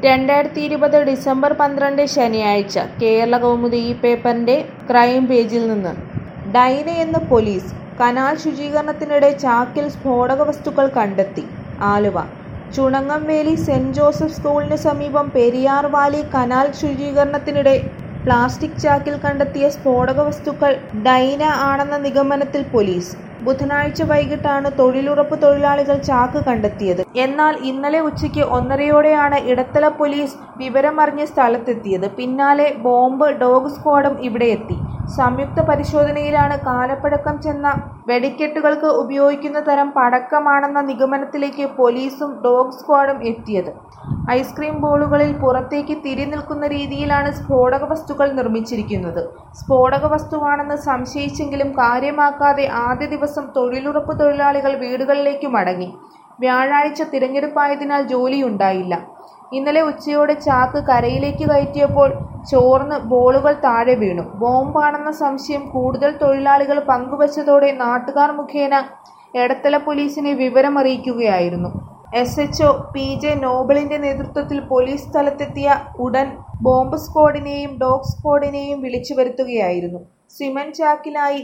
2020 December 12 ശനിയാഴ്ച കേരളകൗമുദി ഈ പേപ്പറിന്റെ ക്രൈം പേജിൽ നിന്ന്. ഡൈനയെന്ന് പോലീസ്. കനാൽ ശുചീകരണത്തിനിടെ ചാക്കിൽ സ്ഫോടക വസ്തുക്കൾ കണ്ടെത്തി. ആലുവ. ചുണങ്ങംവേലി സെന്റ് ജോസഫ് സ്കൂളിന് സമീപം പെരിയാർ വാലി കനാൽ ശുചീകരണത്തിനിടെ പ്ലാസ്റ്റിക് ചാക്കിൽ കണ്ടെത്തിയ സ്ഫോടക വസ്തുക്കൾ ഡൈന ആണെന്ന നിഗമനത്തിൽ പോലീസ്. ബുധനാഴ്ച വൈകിട്ടാണ് തൊഴിലുറപ്പ് തൊഴിലാളികൾ ചാക്ക് കണ്ടെത്തിയത്. എന്നാൽ ഇന്നലെ ഉച്ചയ്ക്ക് 1:30യോടെയാണ് ഇടത്തല പോലീസ് വിവരമറിഞ്ഞ് സ്ഥലത്തെത്തിയത്. പിന്നാലെ ബോംബ് ഡോഗ് സ്ക്വാഡും ഇവിടെ എത്തി. സംയുക്ത പരിശോധനയിലാണ് കാലപ്പഴക്കം ചെന്ന വെടിക്കെട്ടുകൾക്ക് ഉപയോഗിക്കുന്ന തരം പടക്കമാണെന്ന നിഗമനത്തിലേക്ക് പോലീസും ഡോഗ് സ്ക്വാഡും എത്തിയത്. ഐസ്ക്രീം ബോളുകളിൽ പുറത്തേക്ക് തിരി നിൽക്കുന്ന രീതിയിലാണ് സ്ഫോടക വസ്തുക്കൾ നിർമ്മിച്ചിരിക്കുന്നത്. സ്ഫോടക വസ്തുവാണെന്ന് സംശയിച്ചെങ്കിലും കാര്യമാക്കാതെ ആദ്യ ദിവസം തൊഴിലുറപ്പ് തൊഴിലാളികൾ വീടുകളിലേക്ക് മടങ്ങി. വ്യാഴാഴ്ച തിരഞ്ഞെടുപ്പായതിനാൽ ജോലിയുണ്ടായില്ല. ഇന്നലെ ഉച്ചയോടെ ചാക്ക് കരയിലേക്ക് കയറ്റിയപ്പോൾ ചോർന്ന് ബോളുകൾ താഴെ വീണു. ബോംബാണെന്ന സംശയം കൂടുതൽ തൊഴിലാളികൾ പങ്കുവച്ചതോടെ നാട്ടുകാർ മുഖേന എടത്തല പോലീസിനെ വിവരമറിയിക്കുകയായിരുന്നു. SHO PJ നോബിളിന്റെ നേതൃത്വത്തിൽ പോലീസ് സ്ഥലത്തെത്തിയ ഉടൻ ബോംബ് സ്ക്വാഡിനെയും ഡോഗ് സ്ക്വാഡിനെയും വിളിച്ചു വരുത്തുകയായിരുന്നു. സിമന്റ് ചാക്കിലായി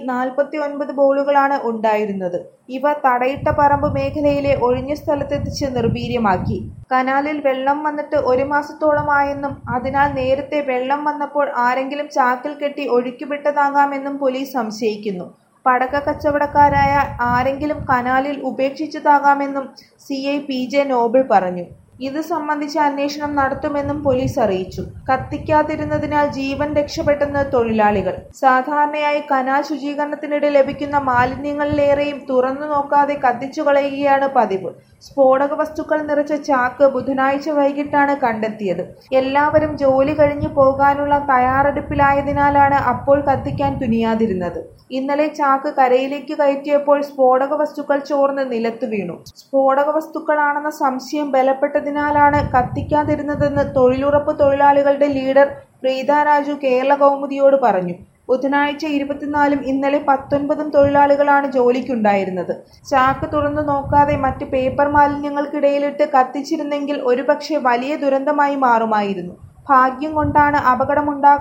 49 ബോളുകളാണ് ഉണ്ടായിരുന്നത്. ഇവ തടയിട്ട പറമ്പ് മേഖലയിലെ ഒഴിഞ്ഞ സ്ഥലത്തെത്തിച്ച് നിർവീര്യമാക്കി. കനാലിൽ വെള്ളം വന്നിട്ട് 1 മാസത്തോളമായെന്നും അതിനാൽ നേരത്തെ വെള്ളം വന്നപ്പോൾ ആരെങ്കിലും ചാക്കിൽ കെട്ടി ഒഴുക്കിവിട്ടതാകാമെന്നും പോലീസ് സംശയിക്കുന്നു. പടക്ക കച്ചവടക്കാരായ ആരെങ്കിലും കനാലിൽ ഉപേക്ഷിച്ചതാകാമെന്നും CI PJ നോബിൾ പറഞ്ഞു. ഇത് സംബന്ധിച്ച അന്വേഷണം നടത്തുമെന്നും പോലീസ് അറിയിച്ചു. കത്തിക്കാതിരുന്നതിനാൽ ജീവൻ രക്ഷപ്പെട്ടെന്ന് തൊഴിലാളികൾ. സാധാരണയായി കനാൽ ശുചീകരണത്തിനിടെ ലഭിക്കുന്ന മാലിന്യങ്ങളിലേറെയും തുറന്നു നോക്കാതെ കത്തിച്ചു കളയുകയാണ് പതിവ്. സ്ഫോടക വസ്തുക്കൾ നിറച്ച ചാക്ക് ബുധനാഴ്ച വൈകിട്ടാണ് കണ്ടെത്തിയത്. എല്ലാവരും ജോലി കഴിഞ്ഞു പോകാനുള്ള തയ്യാറെടുപ്പിലായതിനാലാണ് അപ്പോൾ കത്തിക്കാൻ തുനിയാതിരുന്നത്. ഇന്നലെ ചാക്ക് കരയിലേക്ക് കയറ്റിയപ്പോൾ സ്ഫോടക വസ്തുക്കൾ ചോർന്ന് നിലത്തു വീണു. സ്ഫോടക വസ്തുക്കളാണെന്ന സംശയം ബലപ്പെട്ടതിനാലാണ് കത്തിക്കാതിരുന്നതെന്ന് തൊഴിലുറപ്പ് തൊഴിലാളികളുടെ ലീഡർ പ്രീത രാജു കേരള കൗമുദിയോട് പറഞ്ഞു. ബുധനാഴ്ച 24-ഉം ഇന്നലെ 19 തൊഴിലാളികളാണ് ജോലിക്കുണ്ടായിരുന്നത്. ചാക്ക് തുറന്നു നോക്കാതെ മറ്റ് പേപ്പർ മാലിന്യങ്ങൾക്കിടയിലിട്ട് കത്തിച്ചിരുന്നെങ്കിൽ ഒരുപക്ഷെ വലിയ ദുരന്തമായി മാറുമായിരുന്നു. ഭാഗ്യം കൊണ്ടാണ്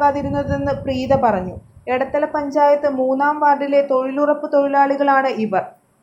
അപകടമുണ്ടാകാതിരുന്നതെന്ന് പ്രീത പറഞ്ഞു. എടത്തല പഞ്ചായത്ത് 3-ാം വാർഡിലെ തൊഴിലുറപ്പ് തൊഴിലാളികളാണ് ഇവർ.